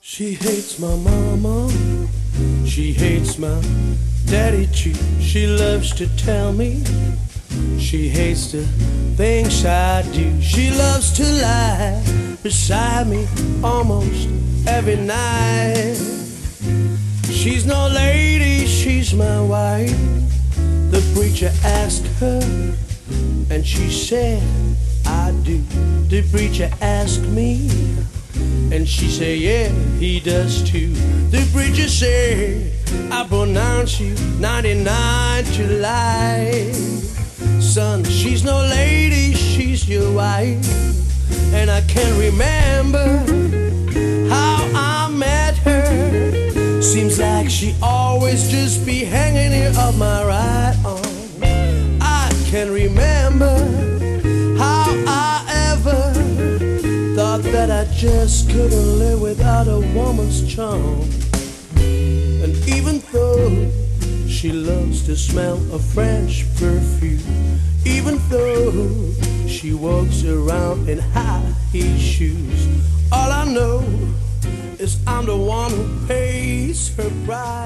She hates my mama, she hates my daddy too. She loves to tell me she hates the things I do. She loves to lie beside me almost every night. She's no lady, she's my wife. The preacher asked her and she said, I do. The preacher asked me and she said, yeah, he does too. The preacher said, I pronounce you 99 to life. Son, she's no lady, she's your wife. And I can't remember how I met her. Seems like she always just be hanging here up my right arm. I can't remember how I ever thought that I just couldn't live without a woman's charm. And even though she loves to smell of French perfume, even though she walks around in high-heel shoes, all I know is I'm the one who pays her price.